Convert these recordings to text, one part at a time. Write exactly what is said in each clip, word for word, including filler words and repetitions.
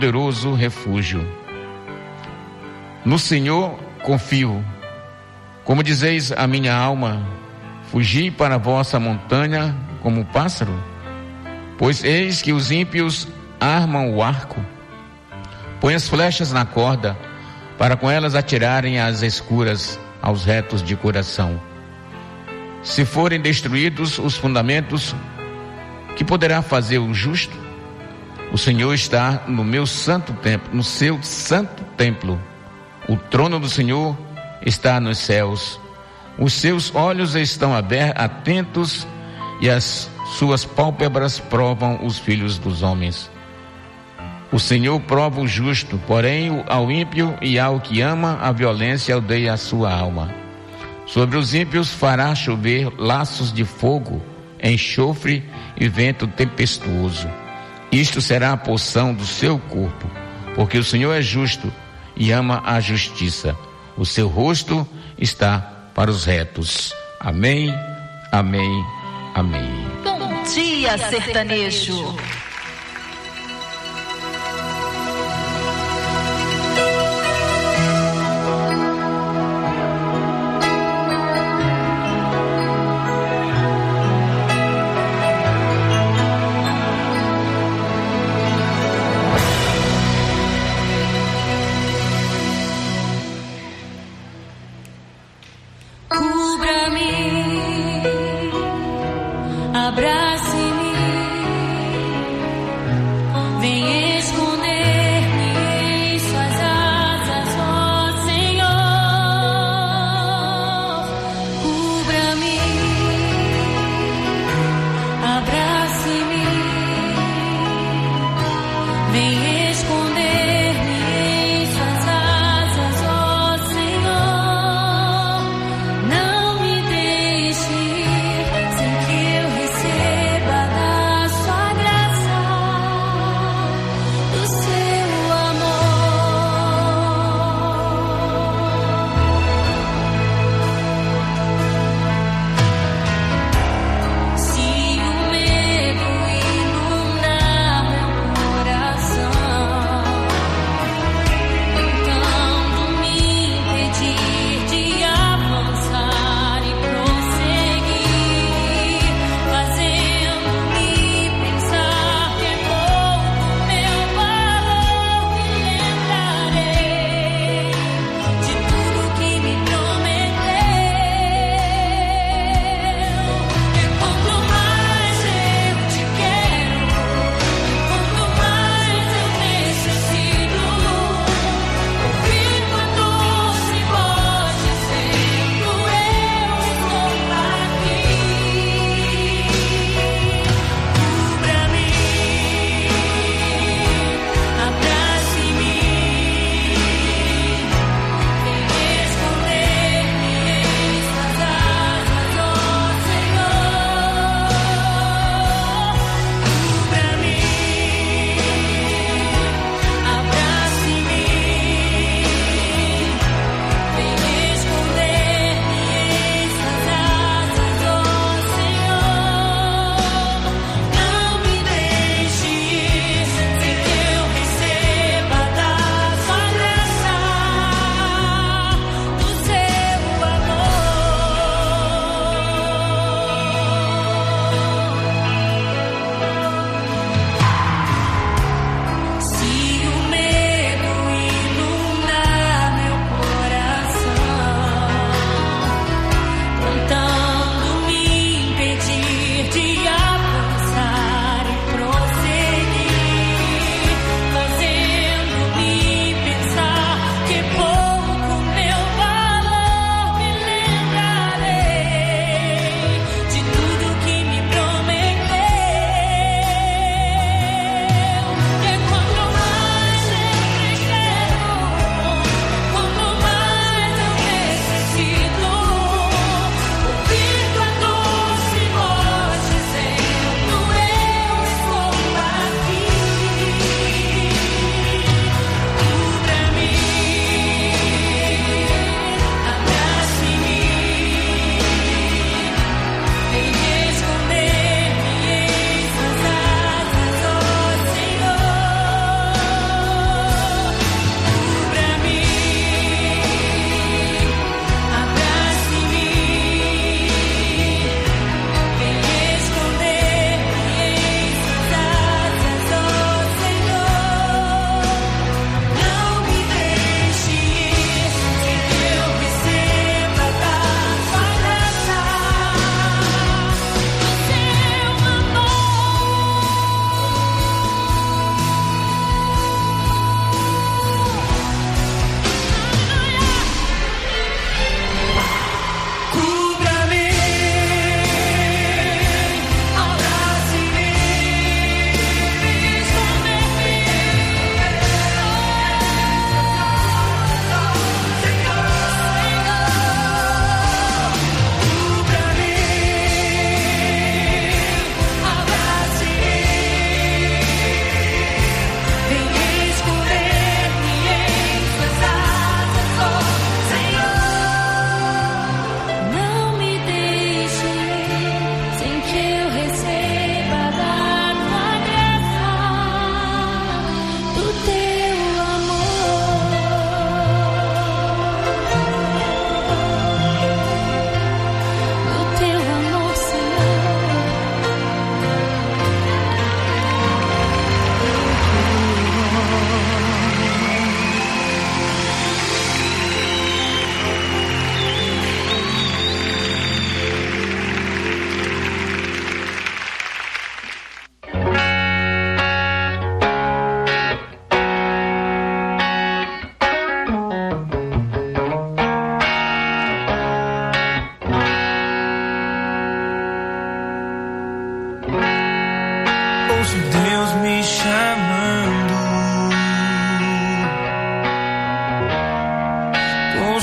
poderoso refúgio. No Senhor confio. Como dizeis a minha alma, fugi para a vossa montanha como pássaro, pois eis que os ímpios armam o arco, põem as flechas na corda, para com elas atirarem às escuras aos retos de coração. Se forem destruídos os fundamentos, que poderá fazer o justo? O Senhor está no meu santo templo, no seu santo templo. O trono do Senhor está nos céus. Os seus olhos estão abertos, atentos, e as suas pálpebras provam os filhos dos homens. O Senhor prova o justo, porém ao ímpio e ao que ama a violência odeia a sua alma. Sobre os ímpios fará chover laços de fogo, enxofre e vento tempestuoso. Isto será a porção do seu corpo, porque o Senhor é justo e ama a justiça. O seu rosto está para os retos. Amém, amém, amém. Bom dia, sertanejo. Abrace-me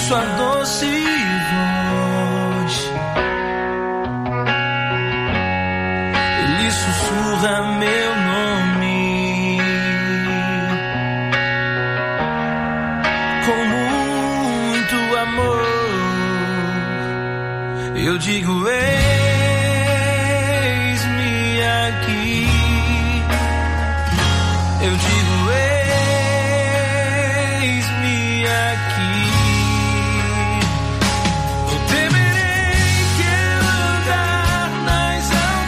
sua doce voz. Ele sussurra meu nome com muito amor. Eu digo, eis-me aqui. Eu digo, eis-me aqui. Não temerei que andar nas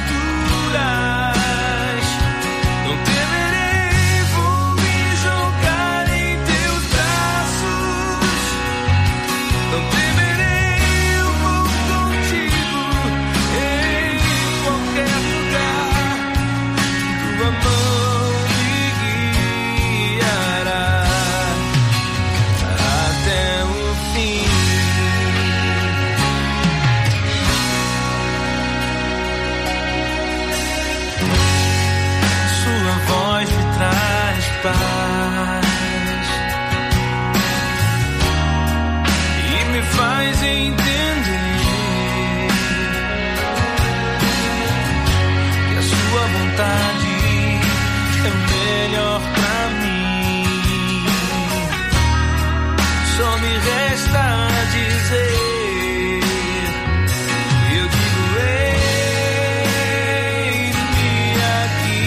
alturas. Não temerei, vou me jogar em teus braços. Não temerei, eu vou contigo em qualquer lugar. Tua mão paz e me faz entender que a sua vontade é melhor pra mim. Só me resta dizer, eu digo, eis-me aqui.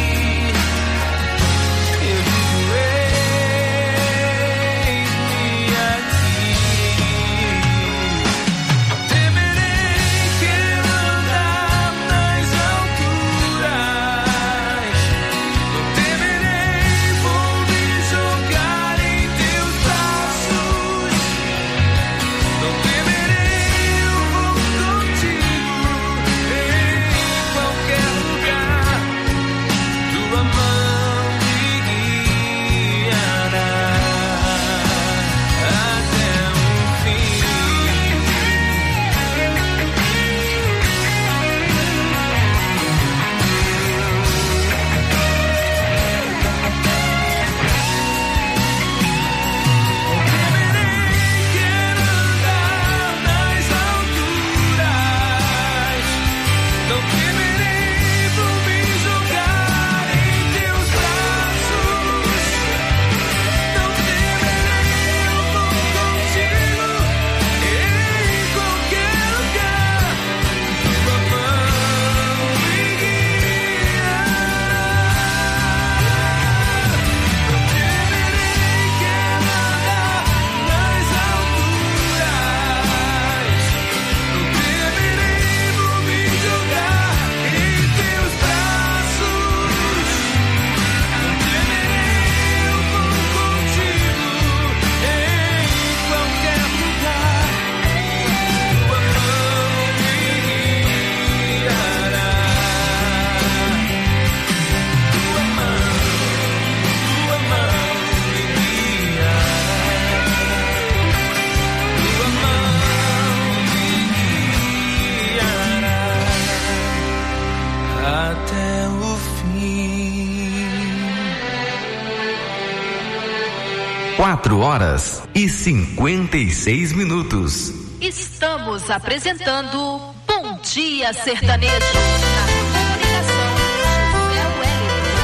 Quatro horas e cinquenta e seis minutos. Estamos apresentando Bom Dia Sertanejo. Na comunicação, José Wellington.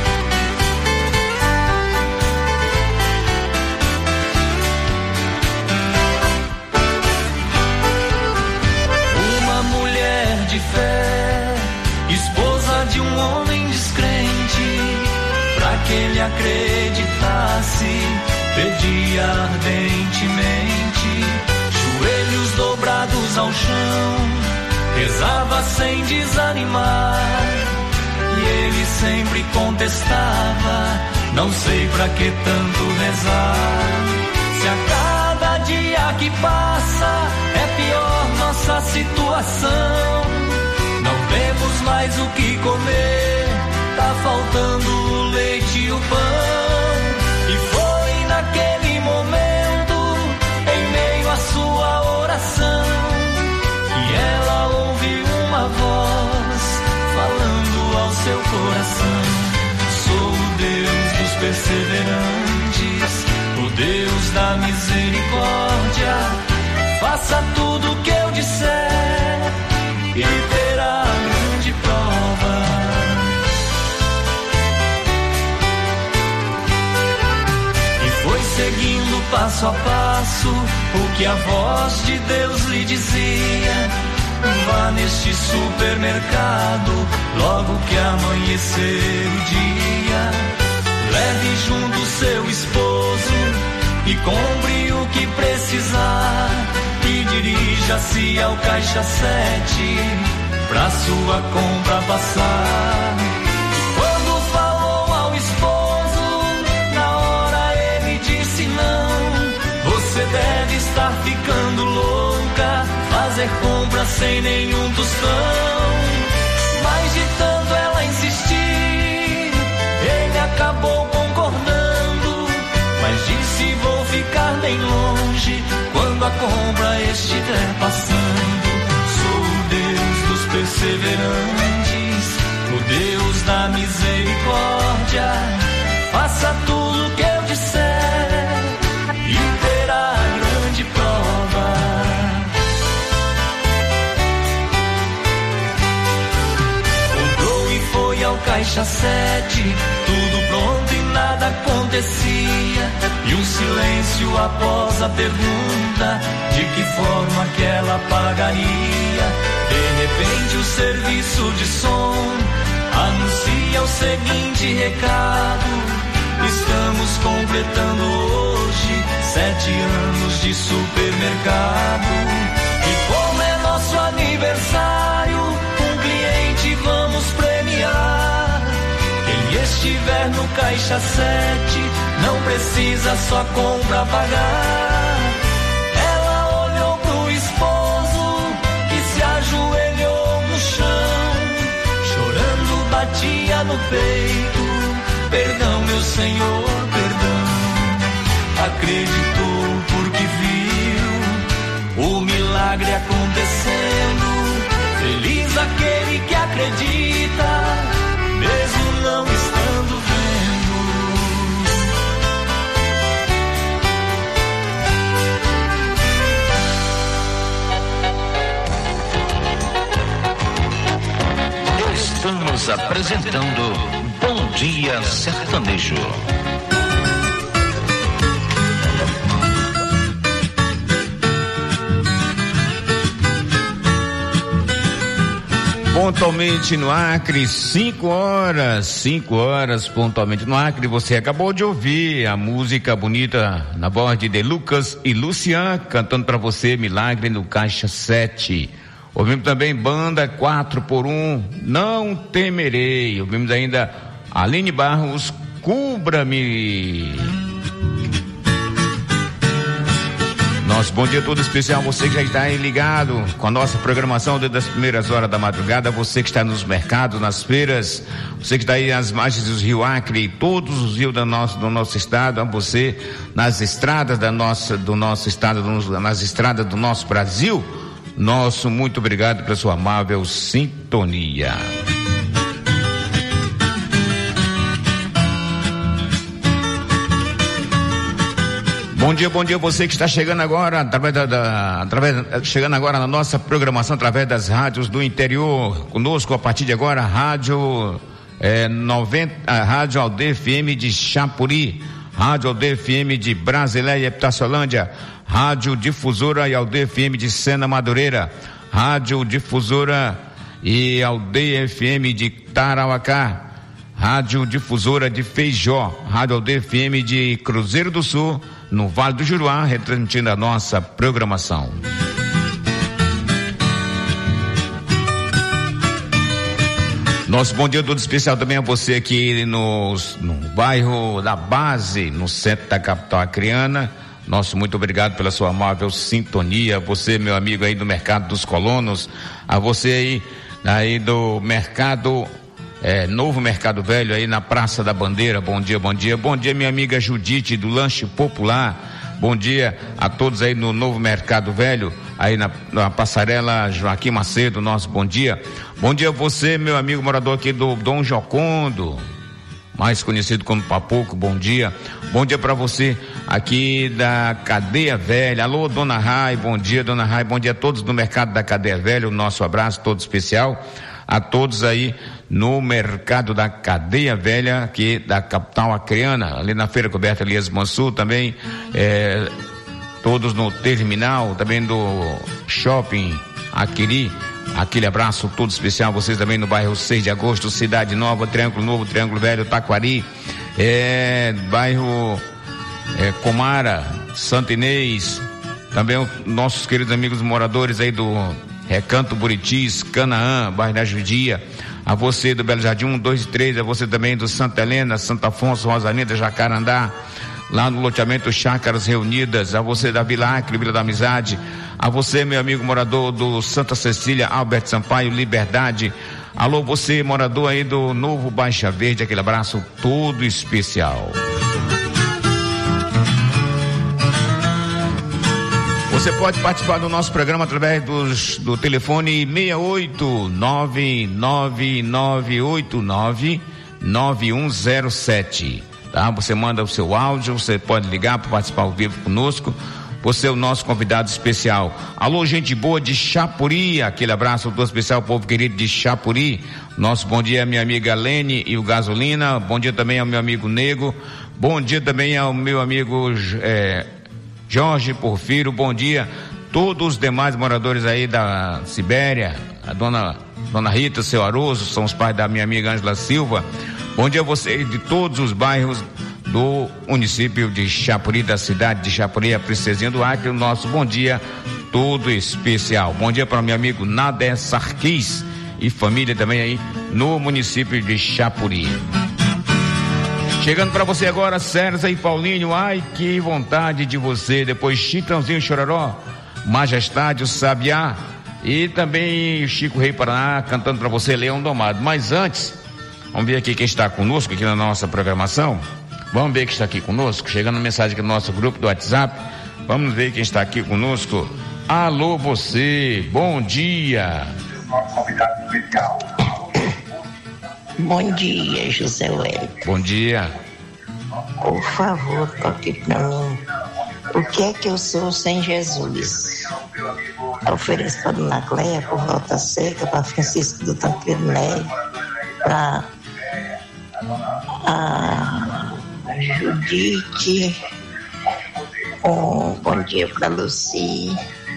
Uma mulher de fé, esposa de um homem descrente, pra que ele acreditasse, pedia ardentemente, joelhos dobrados ao chão, rezava sem desanimar, e ele sempre contestava, não sei pra que tanto rezar, se a cada dia que passa é pior nossa situação, não temos mais o que comer, tá faltando o leite e o pão. E foi naquele momento, em meio à sua oração, que ela ouviu uma voz falando ao seu coração: sou o Deus dos perseverantes, o Deus da misericórdia, faça tudo o que eu disser e terá grande prova. E foi seguindo passo a passo o que a voz de Deus lhe dizia: vá neste supermercado, logo que amanhecer o dia, leve junto seu esposo e compre o que precisar, e dirija-se ao caixa sete pra sua compra passar. Quando falou ao esposo, na hora ele disse não, você deve estar ficando louca, fazer compra sem nenhum tostão. Mas de tanto ela insistir, ele acabou concordando, mas disse: vou ficar bem longe quando a compra estiver passando. Sou o Deus dos perseverantes, o Deus da misericórdia. Faça tudo o que eu disser e terá grande prova. Comprou e foi ao caixa sete, tudo pronto e nada acontecia, e um silêncio após a pergunta de que forma que ela pagaria. De repente o serviço de som anuncia o seguinte recado: estamos completando hoje sete anos de supermercado, e como é nosso aniversário, um cliente vamos premiar. Quem estiver no caixa sete não precisa só compra pagar. Ela olhou pro esposo que se ajoelhou no chão, chorando batia no peito: perdão, meu Senhor, perdão. Acreditou porque viu o milagre acontecendo. Feliz aquele que acredita, mesmo não estando vendo. Estamos apresentando Bom Dia Sertanejo. Pontualmente no Acre, cinco horas, cinco horas pontualmente no Acre. Você acabou de ouvir a música bonita na voz de De Lucas e Lucian, cantando para você Milagre no Caixa sete. Ouvimos também banda quatro por um, Não Temerei. Ouvimos ainda Aline Barros, Cubra-me. Nosso bom dia todo especial, você que já está aí ligado com a nossa programação desde as primeiras horas da madrugada, você que está nos mercados, nas feiras, você que está aí nas margens dos rios Acre, todos os rios do nosso, do nosso estado, a você nas estradas da nossa, do nosso estado, nas estradas do nosso Brasil, nosso muito obrigado pela sua amável sintonia. Bom dia, bom dia você que está chegando agora através da, da através, chegando agora na nossa programação através das rádios do interior. Conosco a partir de agora a rádio é, noventa, a rádio Aldeia F M de Chapuri, rádio Aldeia F M de Brasileia e Epitaciolândia, rádio Difusora e Aldeia F M de Sena Madureira, rádio Difusora e Aldeia F M de Tarauacá, rádio Difusora de Feijó, rádio Aldeia F M de Cruzeiro do Sul, no Vale do Juruá, retransmitindo a nossa programação. Nosso bom dia todo especial também a você aqui no, no bairro da Base, no centro da capital acreana. Nosso muito obrigado pela sua amável sintonia. Você, meu amigo aí do Mercado dos Colonos, a você aí, aí do Mercado É, Novo Mercado Velho aí na Praça da Bandeira, bom dia, bom dia, bom dia minha amiga Judite do Lanche Popular, bom dia a todos aí no Novo Mercado Velho, aí na, na passarela Joaquim Macedo, nosso bom dia, bom dia a você meu amigo morador aqui do Dom Jocondo, mais conhecido como Papoco, bom dia. Bom dia para você aqui da Cadeia Velha. Alô, Dona Rai, bom dia, Dona Rai, bom dia a todos do mercado da Cadeia Velha, o nosso abraço todo especial a todos aí no mercado da Cadeia Velha, aqui da capital acreana, ali na Feira Coberta Elias Mansur, também é, todos no terminal, também do Shopping Aquiri. Aquele abraço todo especial, vocês também no bairro seis de agosto, Cidade Nova, Triângulo Novo, Triângulo Velho, Taquari, é, bairro é, Comara, Santa Inês, também os nossos queridos amigos moradores aí do Recanto Buritis, Canaã, bairro da Judia, a você do Belo Jardim um, dois e três, a você também do Santa Helena, Santo Afonso, Rosa Linda, Jacarandá, lá no loteamento Chácaras Reunidas, a você da Vila Acre, Vila da Amizade, a você, meu amigo morador do Santa Cecília, Albert Sampaio, Liberdade, alô, você morador aí do Novo Baixa Verde, aquele abraço todo especial. Você pode participar do nosso programa através dos, do telefone seis oito nove nove nove oito nove nove um zero sete. Tá? Você manda o seu áudio, você pode ligar para participar ao vivo conosco. Você é o nosso convidado especial. Alô, gente boa de Chapuri, aquele abraço todo especial, povo querido de Chapuri. Nosso bom dia à minha amiga Lene e o Gasolina. Bom dia também ao meu amigo Nego. Bom dia também ao meu amigo é, Jorge Porfiro. Bom dia todos os demais moradores aí da Sibéria, a dona, dona Rita, seu Aroso, são os pais da minha amiga Ângela Silva. Bom dia a vocês de todos os bairros do município de Chapuri, da cidade de Chapuri, a Princesinha do Acre, o nosso bom dia todo especial. Bom dia para o meu amigo Nader Sarquis e família também aí no município de Chapuri. Chegando para você agora, César e Paulinho, ai que vontade de você, depois Chitãozinho Chororó, Majestade, o Sabiá e também Chico Rei Paraná cantando para você Leão Domado. Mas antes, vamos ver aqui quem está conosco aqui na nossa programação. Vamos ver quem está aqui conosco, chegando mensagem aqui no nosso grupo do WhatsApp. Vamos ver quem está aqui conosco. Alô você, bom dia. Bom dia, José Wélio. Bom dia. Por favor, toque para mim. O que é que eu sou sem Jesus? Eu ofereço para Dona Cléia, por Volta Seca, para Francisco do Tancredo Nery, para a Judite, um bom dia para Luci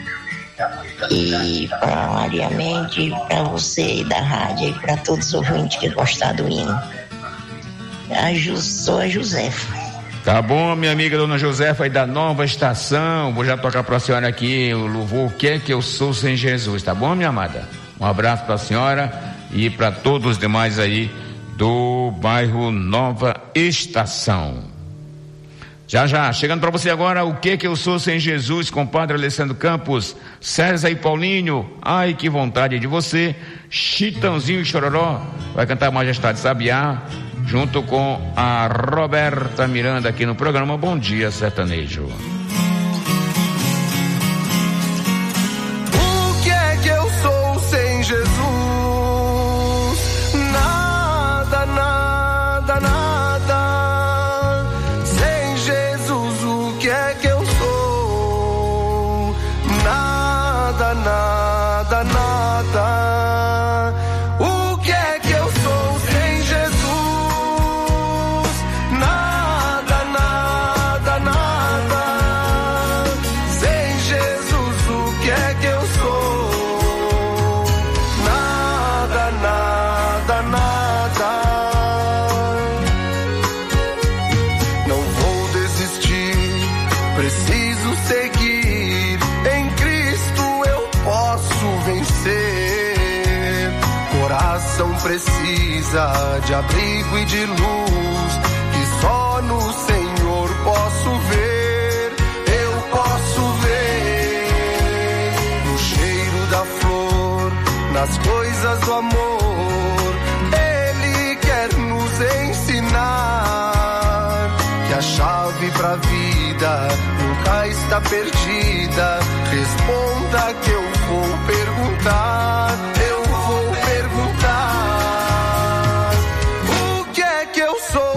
e para Maria Mendes, para você da rádio e para todos os ouvintes que gostaram do hino. A Ju, sou a Josefa. Tá bom, minha amiga dona Josefa aí da Nova Estação, vou já tocar pra senhora aqui o louvor, o que é que eu sou sem Jesus, tá bom, minha amada? Um abraço pra senhora e pra todos os demais aí do bairro Nova Estação. Já já, chegando pra você agora, o que é que eu sou sem Jesus, compadre Alessandro Campos, César e Paulinho, ai que vontade de você, Chitãozinho e Chororó, vai cantar Majestade Sabiá, junto com a Roberta Miranda aqui no programa Bom Dia Sertanejo. O que é que eu sou sem Jesus? Nada, nada, nada. Sem Jesus, o que é que eu sou? Nada, nada, nada. O que é que eu sou sem Jesus? Precisa de abrigo e de luz que só no Senhor posso ver. Eu posso ver no cheiro da flor, nas coisas do amor. Ele quer nos ensinar que a chave pra vida nunca está perdida. Responda que eu vou perguntar. Eu vou perguntar. O que é que eu sou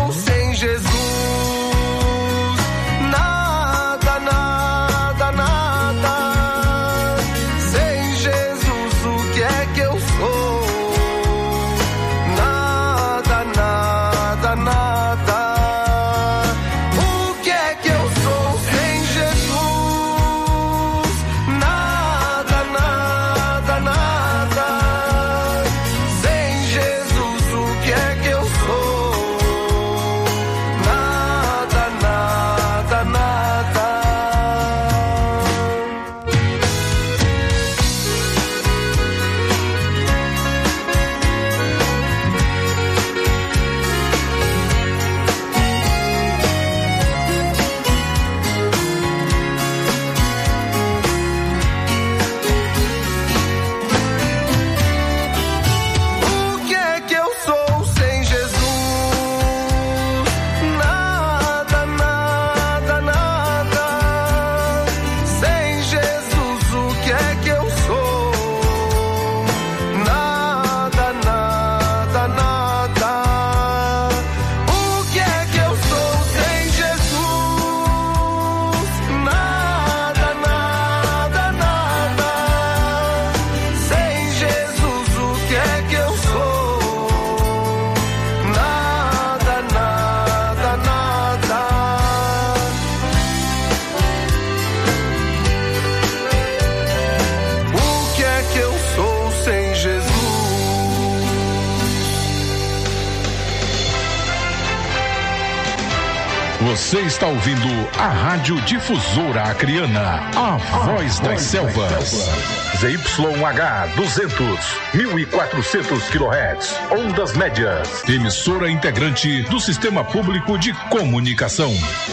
Você está ouvindo a Rádio Difusora Acreana, a, a voz das selvas. Z Y H duzentos, mil e quatrocentos quilohertz, ondas médias. Emissora integrante do Sistema Público de Comunicação.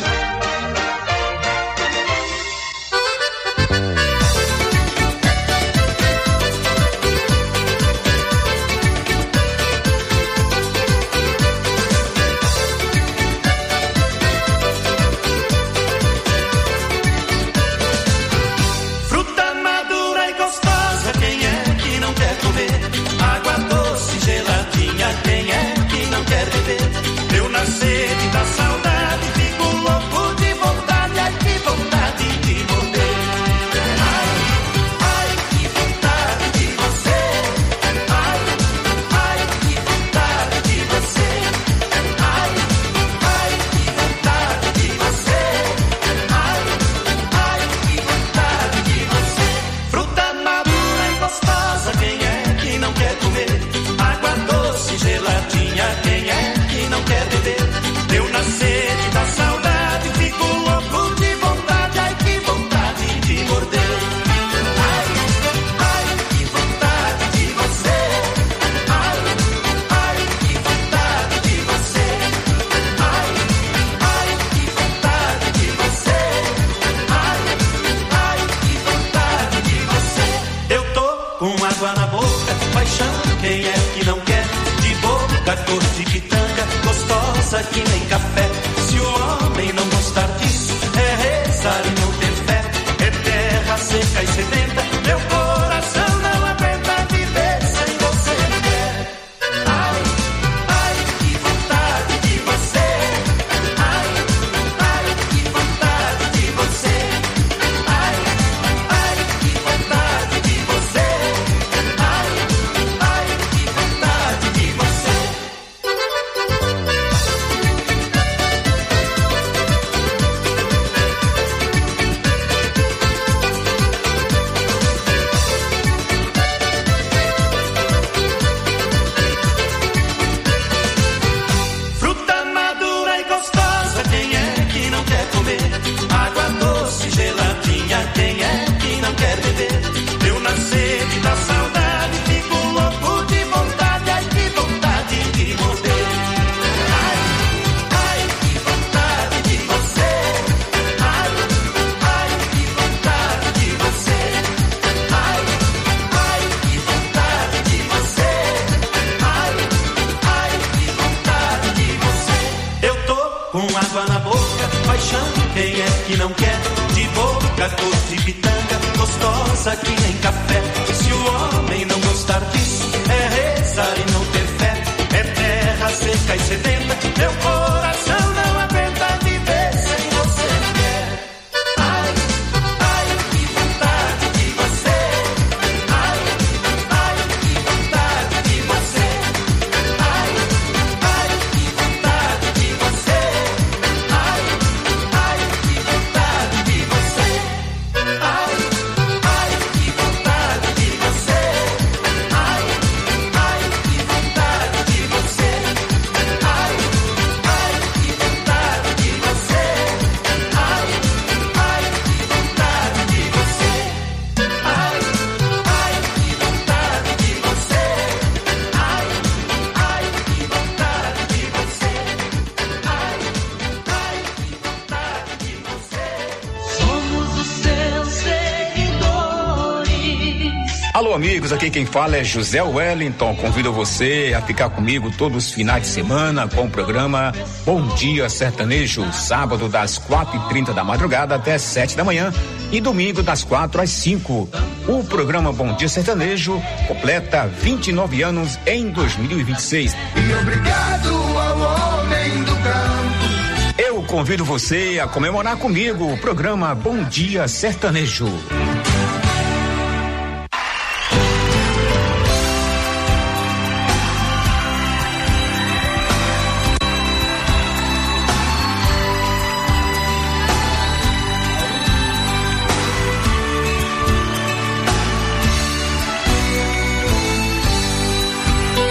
Alô, amigos, aqui quem fala é José Wellington. Convido você a ficar comigo todos os finais de semana com o programa Bom Dia Sertanejo, sábado das quatro e trinta da madrugada até sete da manhã e domingo das quatro às cinco. O programa Bom Dia Sertanejo completa vinte e nove anos em dois mil e vinte e seis. E obrigado ao homem do campo. Eu convido você a comemorar comigo o programa Bom Dia Sertanejo.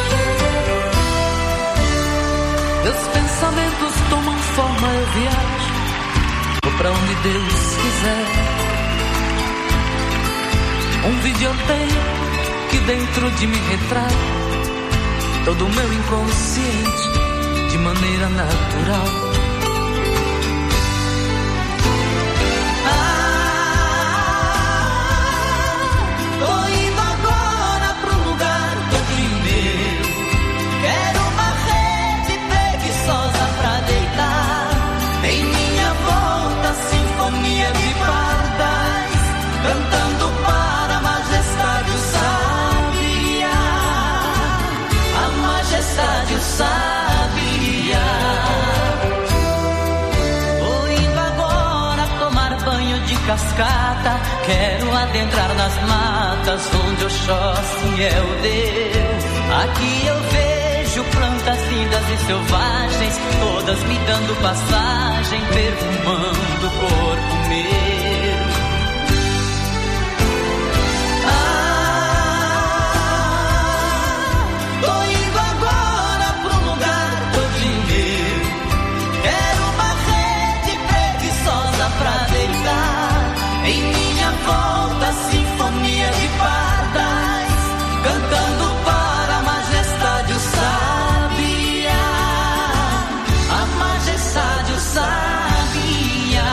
Meus pensamentos tomam forma, eu viajo pra onde Deus quiser. Um videotape que dentro de mim retrai todo o meu inconsciente de maneira natural. Ah, tô indo agora pro lugar todinho meu. Quero uma rede preguiçosa pra deitar. Em minha volta, sinfonia de pardais, cantando para a majestade o sabia, a majestade o sabia. Vou indo agora tomar banho de cascata, quero adentrar nas matas onde Oxóssi é o Deus. Aqui eu vejo plantas lindas e selvagens, todas me dando passagem, perfumando o corpo meu. Ah, tô indo agora pro lugar todinho meu. Quero uma rede preguiçosa pra deitar. Em minha volta, sinfonia de pardais, cantando para a majestade o sabia, a majestade o sabia.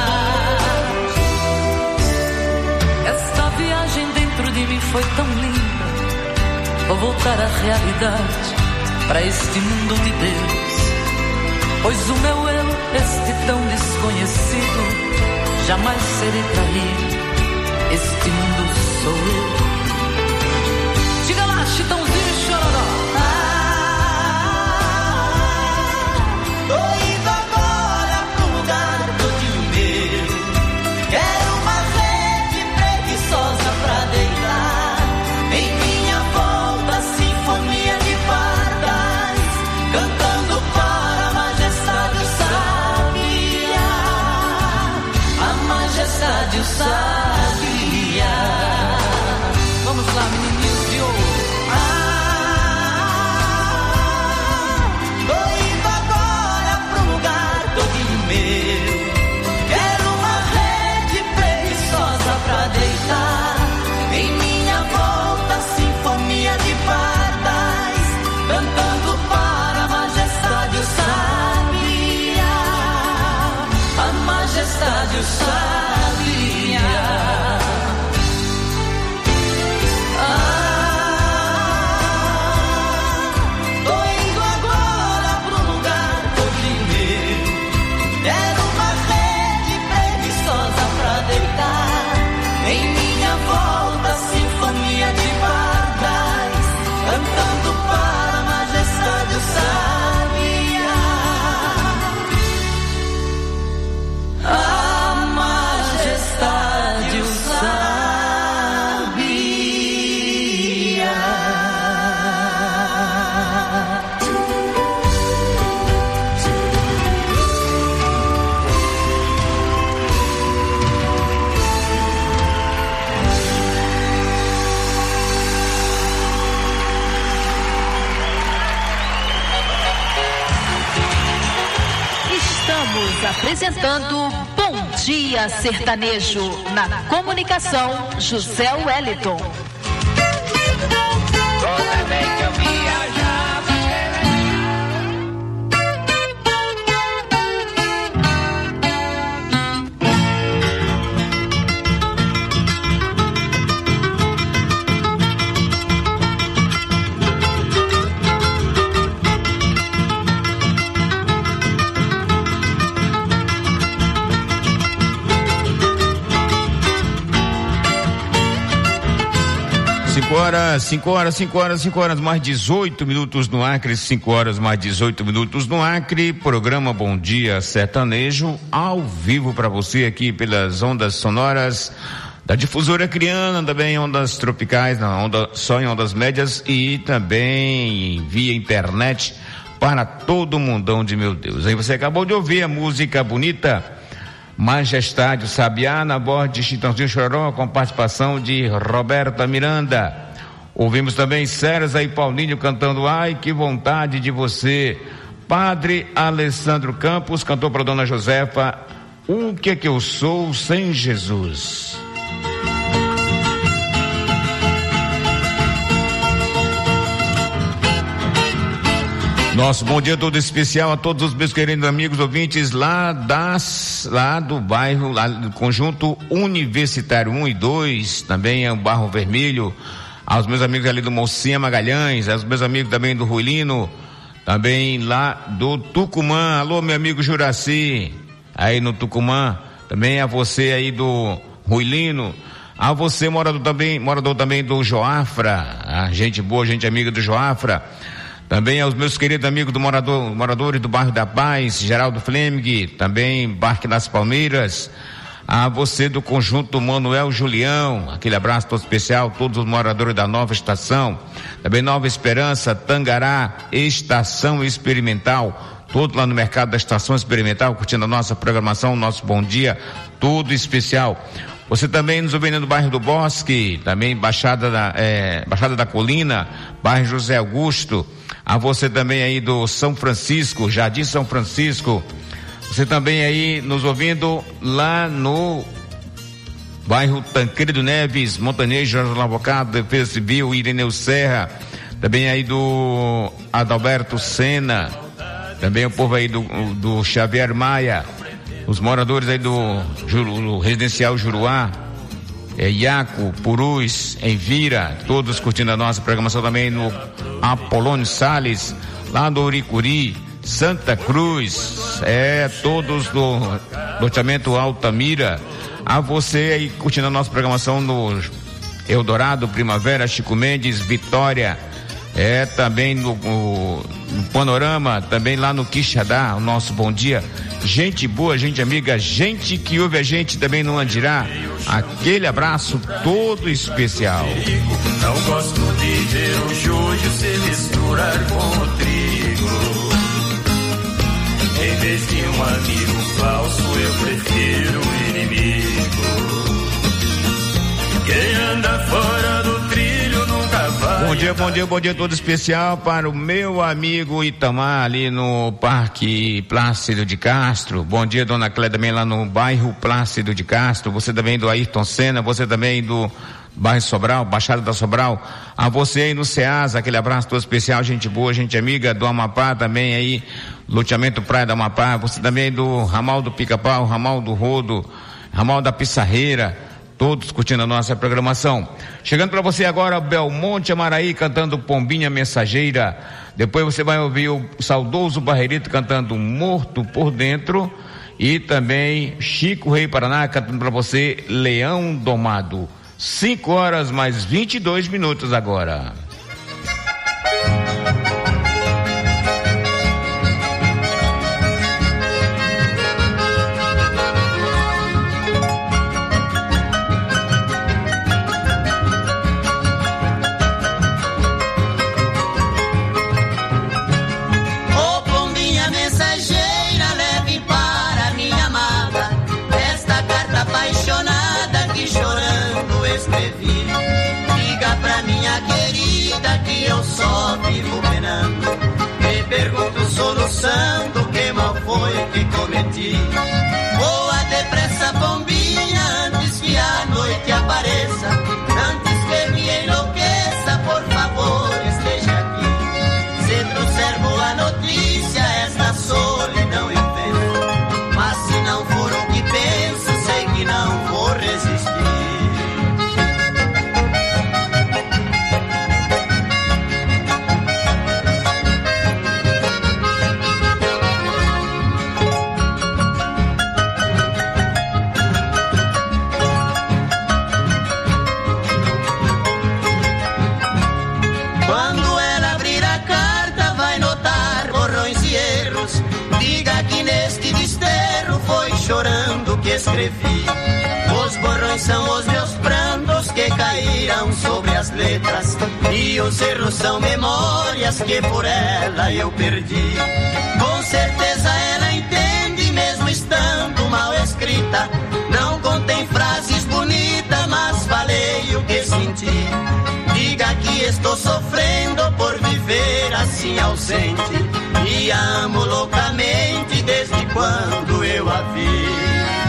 Esta viagem dentro de mim foi tão linda. Vou voltar à realidade, para este mundo de Deus, pois o meu eu, este tão desconhecido, jamais serei traído. Este mundo sou eu. Diga lá, Chitãozinho e Chororó. Ah, tô indo agora pro lugar todinho meu. Quero uma rede preguiçosa pra deitar. Em minha volta, sinfonia de pardais, cantando para a majestade o sabia, a majestade o sabia. Vamos lá, menininhos de ouro. Ah, tô indo agora pro lugar todinho meu. Quero uma rede preguiçosa pra deitar. Em minha volta, sinfonia de pardais, cantando para a majestade o sabia, a majestade o sabia. Em minha volta, sinfonia de pardais, cantando para a majestade o sabia, a majestade o sabia. Estamos apresentando Bom Dia Sertanejo. Na comunicação, José Wellington. Toda vez que eu viajava, cinco horas, cinco horas, cinco horas, cinco horas, mais dezoito minutos no Acre, cinco horas, mais dezoito minutos no Acre, programa Bom Dia Sertanejo, ao vivo para você aqui pelas ondas sonoras da Difusora Acreana, também ondas tropicais, na onda, só em ondas médias e também via internet para todo mundão de meu Deus. Aí você acabou de ouvir a música bonita Majestade o Sabiá, na voz de Chitãozinho Chororó, com participação de Roberta Miranda. Ouvimos também César e Paulinho cantando Ai, que vontade de você. Padre Alessandro Campos cantou para Dona Josefa O que é que eu sou sem Jesus? Nosso bom dia todo especial a todos os meus queridos amigos ouvintes lá das, lá do bairro, lá do Conjunto Universitário um e dois, também é o Barro Vermelho, aos meus amigos ali do Mocinha Magalhães, aos meus amigos também do Ruilino, também lá do Tucumã. Alô, meu amigo Juraci, aí no Tucumã, também a você aí do Ruilino, a você morador também, morador também do Joafra, a gente boa, gente amiga do Joafra. Também aos meus queridos amigos do morador, moradores do bairro da Paz, Geraldo Fleming, também Parque das Palmeiras, a você do Conjunto Manuel Julião, aquele abraço todo especial, todos os moradores da Nova Estação, também Nova Esperança, Tangará, Estação Experimental, todos lá no mercado da Estação Experimental, curtindo a nossa programação, nosso bom dia, tudo especial. Você também nos ouvindo no bairro do Bosque, também Baixada da, é, Baixada da Colina, bairro José Augusto, a você também aí do São Francisco, Jardim São Francisco, você também aí nos ouvindo lá no bairro Tancredo Neves, Montanejo, Jorge Lavocado, Defesa Civil, Ireneu Serra, também aí do Adalberto Sena, também o povo aí do, do Xavier Maia, os moradores aí do, do Residencial Juruá, é, Iaco, Purus, Envira, todos curtindo a nossa programação também no Apolônio Salles, lá do Uricuri, Santa Cruz, é, todos do loteamento Altamira, a você aí curtindo a nossa programação no Eldorado, Primavera, Chico Mendes, Vitória, é, também no, no, no Panorama, também lá no Quixadá, o nosso bom dia. Gente boa, gente amiga, gente que ouve a gente também no Andirá, aquele abraço todo especial. Não gosto de ver o joio se misturar com o trigo. Em vez de um amigo falso, eu prefiro o inimigo. Quem anda fora do trilho nunca vai. Bom dia, bom dia, bom dia todo especial para o meu amigo Itamar ali no Parque Plácido de Castro. Bom dia, dona Cléia, também lá no bairro Plácido de Castro. Você também do Ayrton Senna, você também do bairro Sobral, Baixada da Sobral. A você aí no Ceasa, aquele abraço todo especial, gente boa, gente amiga do Amapá também aí, loteamento Praia do Amapá. Você também do Ramal do Pica-Pau, Ramal do Rodo, Ramal da Pissarreira, todos curtindo a nossa programação. Chegando para você agora, Belmonte Amaraí cantando Pombinha Mensageira. Depois você vai ouvir o saudoso Barreirito cantando Morto por Dentro. E também Chico Rei Paraná cantando para você Leão Domado. cinco horas mais vinte e dois minutos agora. Diga pra minha querida que eu só vivo penando. Me pergunto solução do que mal foi que cometi. Voa depressa, pombinha, antes que a noite apareça. Antes que me enlouqueça, por favor, esteja aqui. Se trouxer boa notícia, esta solidão eu penso. Mas se não for o que penso, sei que não vou resistir. Chorando que escrevi. Os borrões são os meus prantos que caíram sobre as letras, e os erros são memórias que por ela eu perdi. Com certeza ela entende, mesmo estando mal escrita. Não contém frases bonitas, mas falei o que senti. Diga que estou sofrendo por viver assim ausente, e a amo loucamente desde quando eu a vi.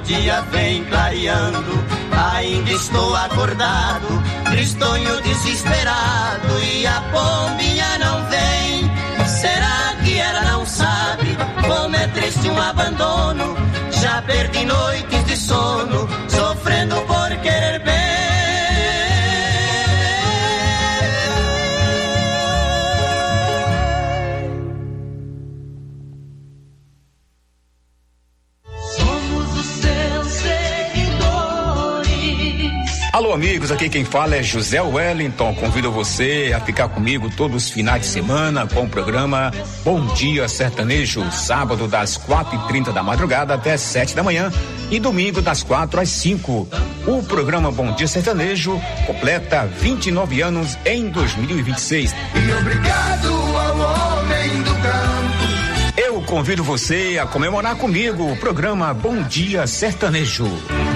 dia vem clareando. Ainda estou acordado, tristonho desesperado, e a pombinha não vem. Será que ela não sabe como é triste um abandono? Já perdi noites de sono, sofrendo por querer bem. Alô amigos, aqui quem fala é José Wellington. Convido você a ficar comigo todos os finais de semana com o programa Bom Dia Sertanejo, sábado das quatro e trinta da madrugada até sete da manhã e domingo das quatro às cinco. O programa Bom Dia Sertanejo completa vinte e nove anos em dois mil e vinte e seis. E obrigado ao homem do campo. Eu convido você a comemorar comigo o programa Bom Dia Sertanejo.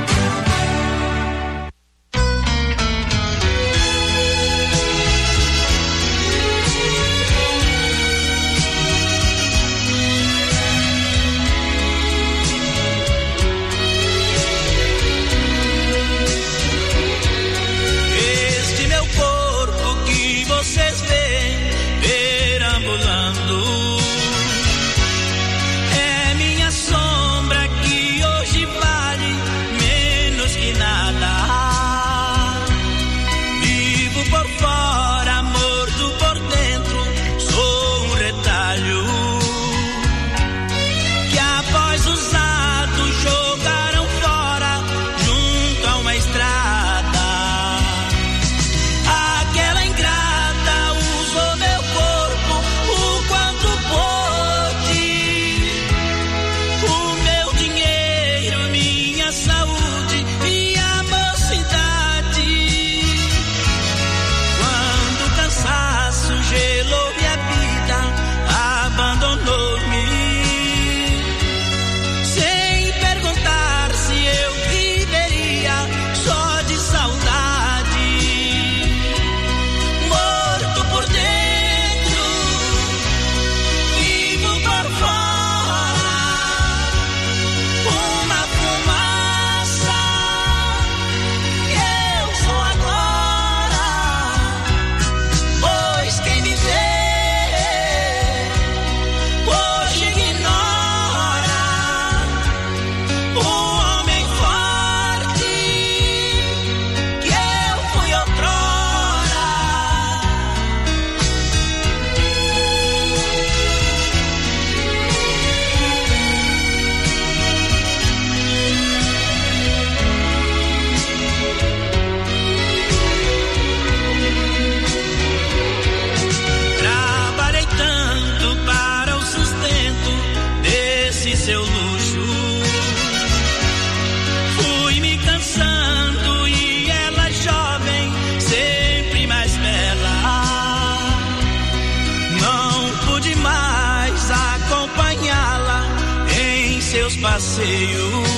Passeios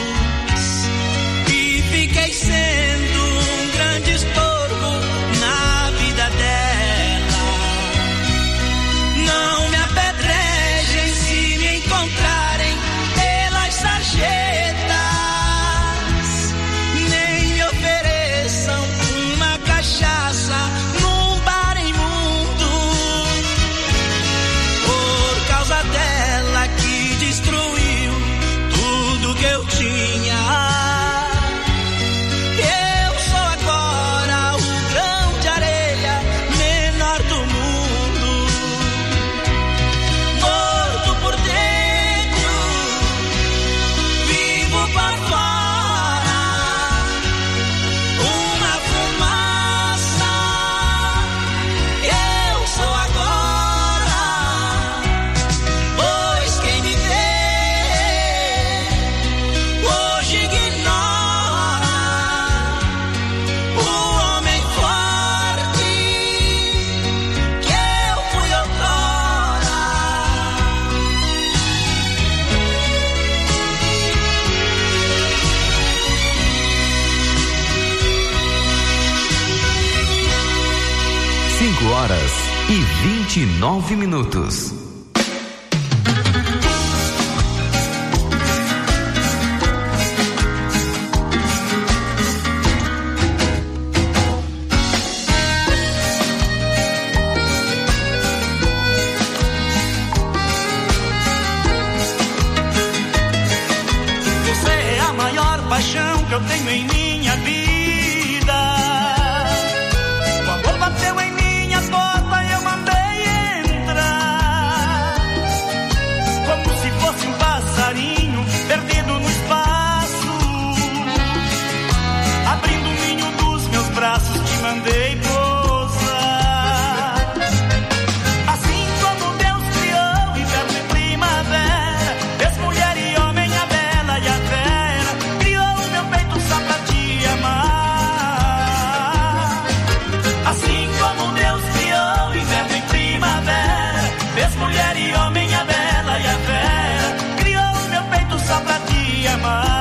e fiquei sendo um grande estorvo na vida dela. Não me apedrejem se me encontrarem pelas sarjetas, nem me ofereçam uma cachaça num bar imundo, por causa dela que destruiu que eu tinha. Eu sou agora o grão de areia menor do mundo, morto por dentro, vivo por fora, uma fumaça. Eu sou agora, pois quem me vê horas e vinte e nove minutos. maior paixão que eu tenho em minha vida. O amor bateu em minha porta e eu mandei entrar, como se fosse um passarinho perdido no espaço. Abrindo o ninho dos meus braços, te mandei pousar. Assim como Deus criou inverno e primavera, fez mulher e homem a bela e a fera, criou o meu peito só pra te amar. Assim como Deus criou inverno e primavera, fez mulher e homem a bela e a fera, criou o meu peito só pra te amar.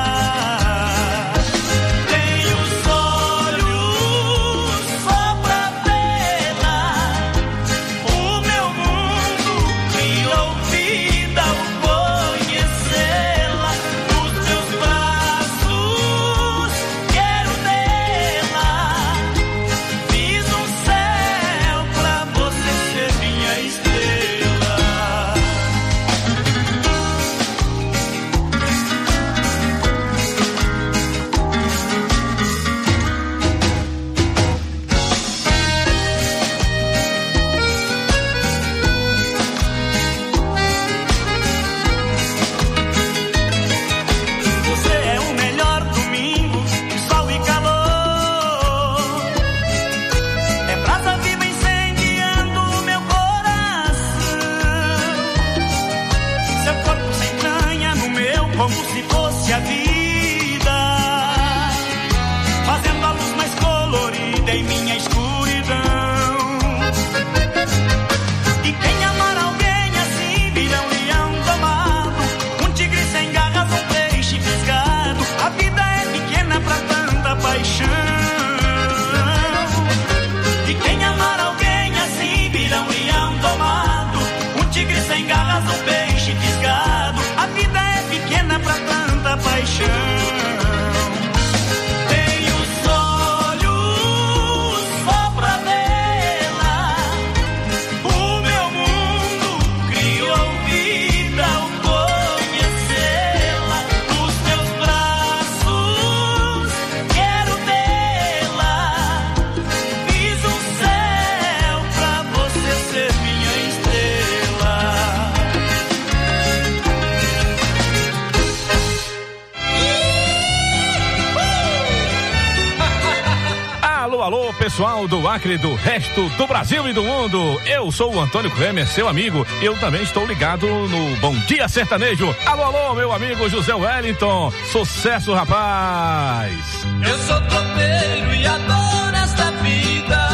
Pessoal do Acre, do resto do Brasil e do mundo, eu sou o Antônio Kremer, seu amigo. Eu também estou ligado no Bom Dia Sertanejo. Alô, alô, meu amigo José Wellington. Sucesso, rapaz. Eu sou tropeiro e adoro esta vida.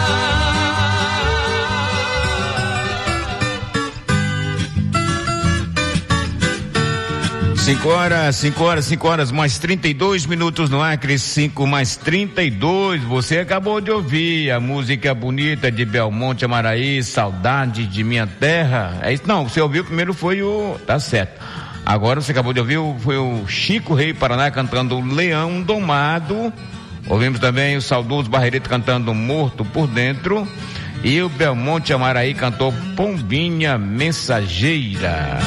Cinco horas, cinco horas, cinco horas, mais trinta e dois minutos no Acre, cinco mais trinta e dois. Você acabou de ouvir a música bonita de Belmonte Amaraí, Saudade de Minha Terra. É isso? Não, você ouviu primeiro foi o, tá certo. Agora você acabou de ouvir, foi o Chico Rei Paraná cantando Leão Domado. Ouvimos também o saudoso Barreirito cantando Morto por Dentro. E o Belmonte Amaraí cantou Pombinha Mensageira.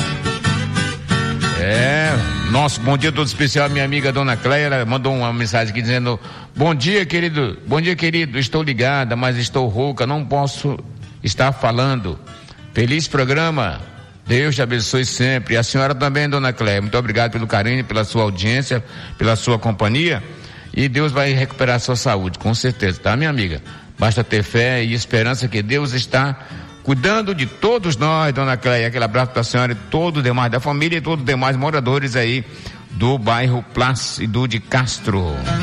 É, nosso bom dia todo especial, minha amiga Dona Cléia mandou uma mensagem aqui dizendo: bom dia, querido, bom dia, querido, estou ligada, mas estou rouca, não posso estar falando. Feliz programa, Deus te abençoe sempre. E a senhora também, Dona Cléia, muito obrigado pelo carinho, pela sua audiência, pela sua companhia, e Deus vai recuperar a sua saúde, com certeza, tá, minha amiga? Basta ter fé e esperança que Deus está cuidando de todos nós, Dona Cléia. Aquele abraço para a senhora e todo o demais da família e todos os demais moradores aí do bairro Plácido de Castro.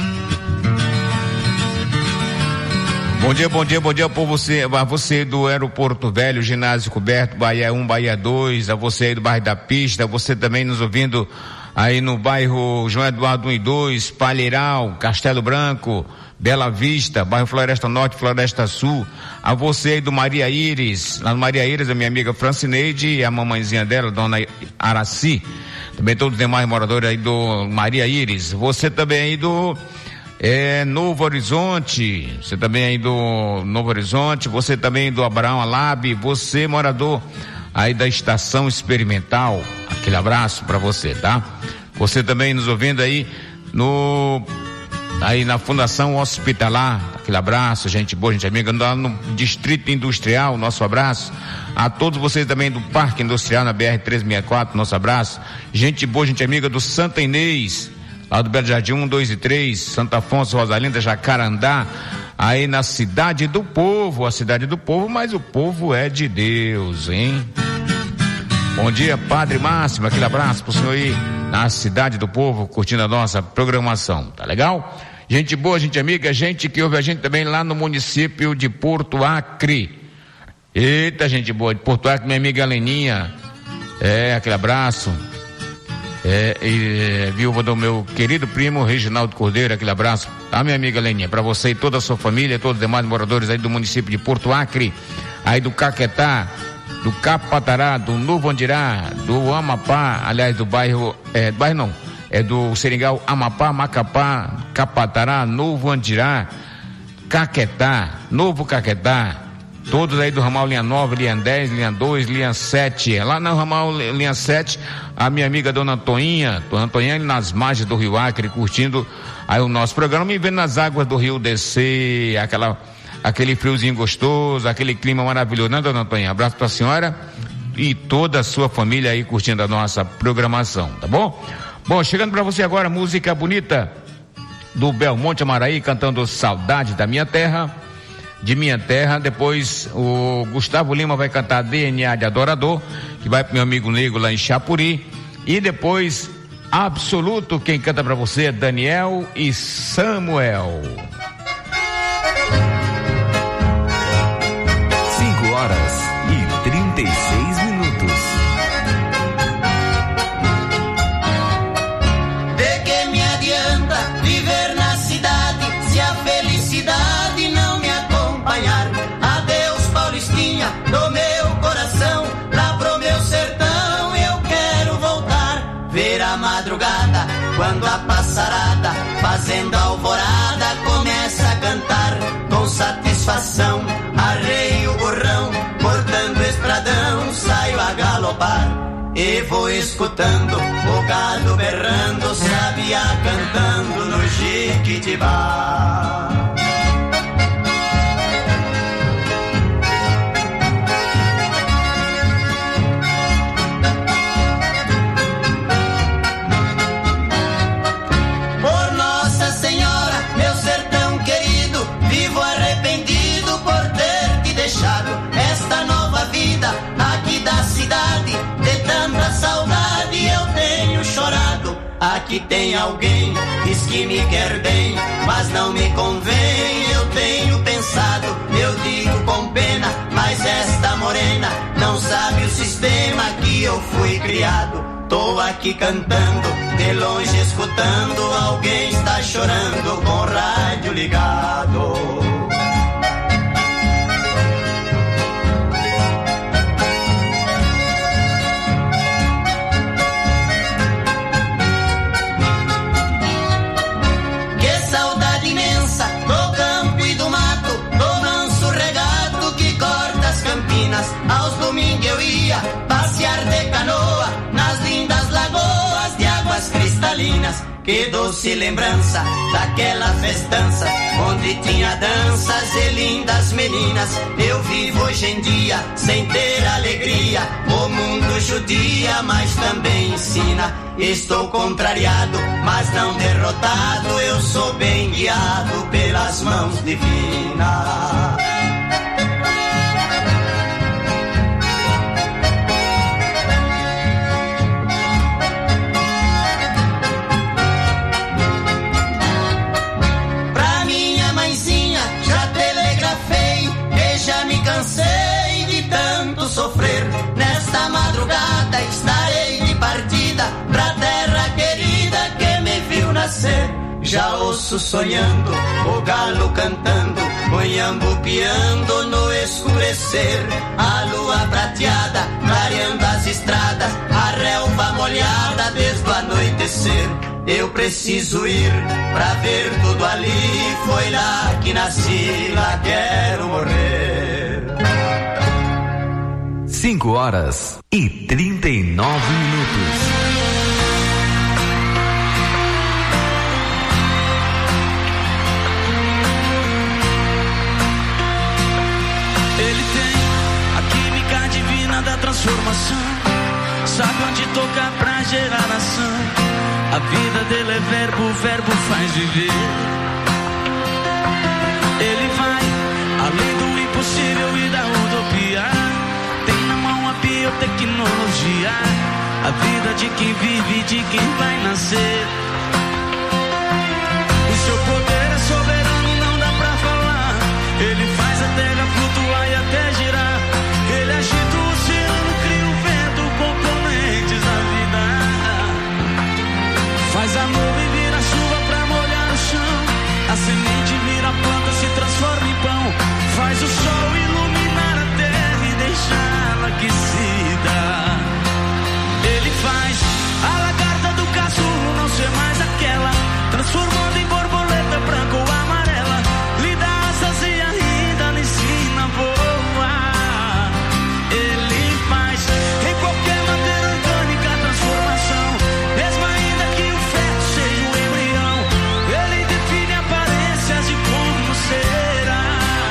Bom dia, bom dia, bom dia por você, a você do Aeroporto Velho, Ginásio Coberto, Bahia um, Bahia dois, a você aí do bairro da Pista, você também nos ouvindo aí no bairro João Eduardo um e dois, Palheiral, Castelo Branco, Bela Vista, bairro Floresta Norte, Floresta Sul, a você aí do Maria Íris, lá no Maria Íris, a minha amiga Francineide e a mamãezinha dela, Dona Araci, também todos os demais moradores aí do Maria Íris, você também aí do é, Novo Horizonte, você também aí do Novo Horizonte, você também do Abraão Alab, você morador aí da Estação Experimental, aquele abraço pra você, tá? Você também nos ouvindo aí no aí na Fundação Hospitalar, aquele abraço, gente boa, gente amiga, lá no Distrito Industrial, nosso abraço. A todos vocês também do Parque Industrial na B R trezentos e sessenta e quatro, nosso abraço. Gente boa, gente amiga do Santa Inês, lá do Belo Jardim um, dois e três, Santo Afonso, Rosalinda, Jacarandá, aí na Cidade do Povo, a Cidade do Povo, mas o povo é de Deus, hein? Bom dia, Padre Máximo, aquele abraço pro senhor aí na Cidade do Povo, curtindo a nossa programação, tá legal? Gente boa, gente amiga, gente que ouve a gente também lá no município de Porto Acre. Eita, gente boa, de Porto Acre, minha amiga Leninha, é, aquele abraço. É, e, é, viúva do meu querido primo Reginaldo Cordeiro, aquele abraço. A minha amiga Leninha, para você e toda a sua família, todos os demais moradores aí do município de Porto Acre, aí do Caquetá, do Capatará, do Novo Andirá, do Amapá, aliás, do bairro, é, do bairro não, é do Seringal, Amapá, Macapá, Capatará, Novo Andirá, Caquetá, Novo Caquetá, todos aí do ramal linha nove, linha dez, linha dois, linha sete, lá no ramal linha sete, a minha amiga Dona Antoninha, Dona Antoninha nas margens do Rio Acre, curtindo aí o nosso programa e vendo nas águas do Rio descer, aquela, aquele friozinho gostoso, aquele clima maravilhoso, né, Dona Antoninha? Abraço pra senhora e toda a sua família aí curtindo a nossa programação, tá bom? Bom, chegando pra você agora, música bonita do Belmonte Amaraí, cantando Saudade da Minha Terra, de Minha Terra. Depois o Gustavo Lima vai cantar D N A de Adorador, que vai pro meu amigo Nego lá em Chapuri. E depois Absoluto, quem canta pra você é Daniel e Samuel. cinco horas e trinta e seis minutos. De que me adianta viver na cidade se a felicidade não me acompanhar? Adeus, Paulistinha, do meu coração, lá pro meu sertão eu quero voltar. Ver a madrugada, quando a passarada, fazendo alvorada, começa a cantar com satisfação. Arreio o burrão, cortando estradão, saio a galopar e vou escutando o gado berrando, sabiá cantando no Jiquitibá. Esta nova vida aqui da cidade, de tanta saudade eu tenho chorado. Aqui tem alguém, diz que me quer bem, mas não me convém, eu tenho pensado. Eu digo com pena, mas esta morena não sabe o sistema que eu fui criado. Tô aqui cantando, de longe escutando, alguém está chorando com o rádio ligado. Aos domingos eu ia passear de canoa nas lindas lagoas de águas cristalinas. Que doce lembrança daquela festança onde tinha danças e lindas meninas. Eu vivo hoje em dia sem ter alegria, o mundo judia, mas também ensina. Estou contrariado, mas não derrotado, eu sou bem guiado pelas mãos divinas. Cansei de tanto sofrer, nesta madrugada estarei de partida pra terra querida que me viu nascer. Já ouço sonhando, o galo cantando, o piando no escurecer. A lua prateada, clareando as estradas, a relva molhada desde o anoitecer. Eu preciso ir pra ver tudo ali, foi lá que nasci, lá quero morrer. cinco horas e trinta e nove minutos. dele é verbo, o verbo faz viver. Ele vai além do impossível e da utopia. Tem na mão a biotecnologia, a vida de quem vive e de quem vai nascer. O seu poder é soberano e não dá pra falar. Ele faz a terra flutuar e até girar. Ele agita o oceano, cria o vento, componentes da vida. Faz a nuvem vira chuva pra molhar o chão. A semente vira planta, se transforma em pão. Faz o sol iluminar a terra e deixá-la aquecida. Ele faz a lagarta do casulo não ser mais aquela, transformando em borboleta branca ou amarela. Lhe dá asas e ainda lhe ensina a voar. Ele faz em qualquer matéria orgânica a transformação, mesmo ainda que o feto seja um embrião. Ele define aparências de como será.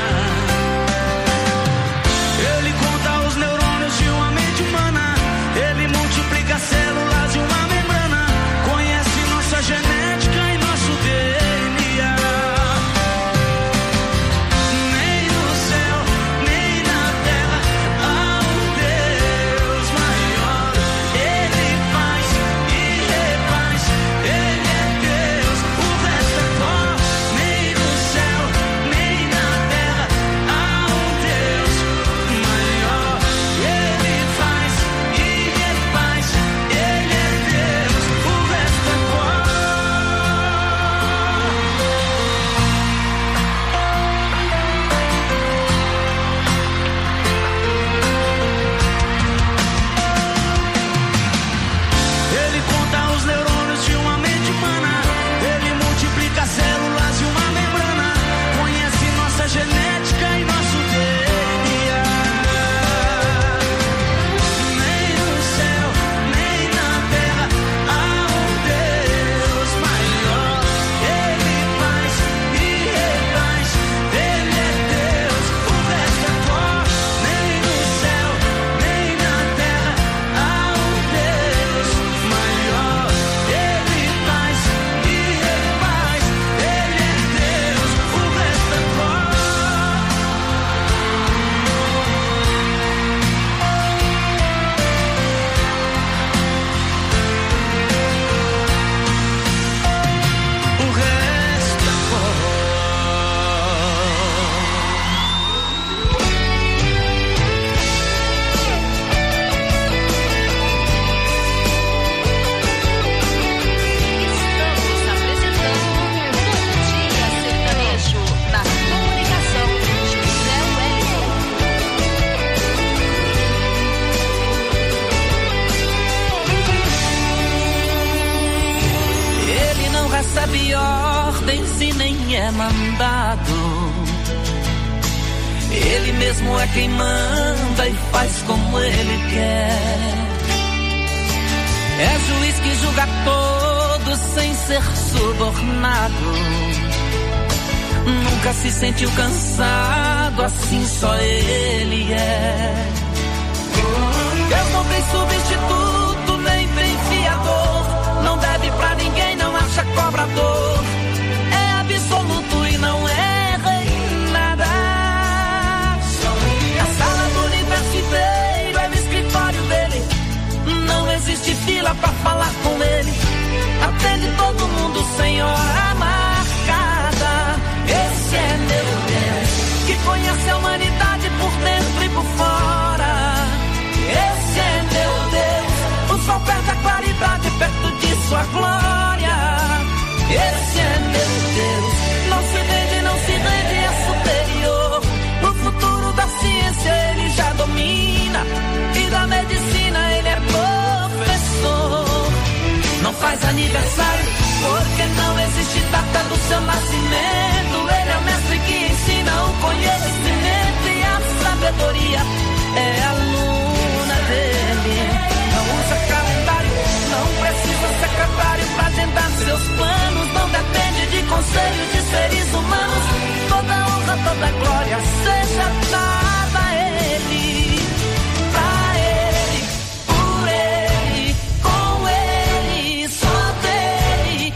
Ele conta os neurônios de uma mente humana. Ele multiplica células de uma membrana. Conhece nossa genética e nosso D N A. Nem no céu, nem na terra há um Deus maior. Ele faz e refaz. Ele é Deus, o resto é pó. Nem no céu, nem na terra há um Deus maior. Ele faz e refaz. Ele é Deus, o resto é pó. Ele conta os neurônios de uma mente humana. Ele multiplica células de uma membrana. Conhece nossa genética e nosso D N A. Nem no céu, nem na terra há um Deus maior. Ele faz e refaz. Ele é Deus, o resto é pó. Nem no céu, nem na terra há um Deus maior. Ele faz e refaz. Ele é Deus, o resto é pó. O resto é pó. Estamos apresentando Bom Dia Sertanejo na comunicação. José Wellington. Ele não recebe ordens e nem é mandado. Ele mesmo é quem manda e faz como ele quer. É juiz que julga todos sem ser subornado. Nunca se sentiu cansado, assim só ele é. Deus não tem substituto, nem tem fiador. Não deve pra ninguém, não acha cobrador. É absoluto e não erra em nada. A sala do universo inteiro é o escritório dele. Não existe fila pra falar com ele. Atende todo mundo sem hora marcada. Esse é meu Deus, que conhece a humanidade por dentro e por fora. Esse é meu Deus, o sol perde a claridade perto de sua glória. Esse é meu Deus, não se vende, não se rende, é superior. O futuro da ciência ele já domina, e da medicina ele é professor. Não faz aniversário, porque não existe data do seu nascimento. Ele é o mestre que ensina o conhecimento, e a sabedoria é aluna dele. Não usa calendário, não precisa secretário pra agendar seus planos. Não depende de conselho de seres humanos. Toda honra, toda glória seja dada a ele. Pra ele, por ele, com ele, só dele.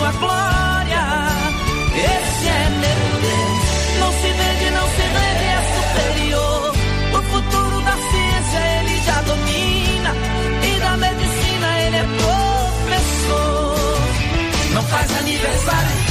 sua glória. Esse é meu Deus, não se vende, não se vende, é superior. O futuro da ciência ele já domina, e da medicina ele é professor. Não faz aniversário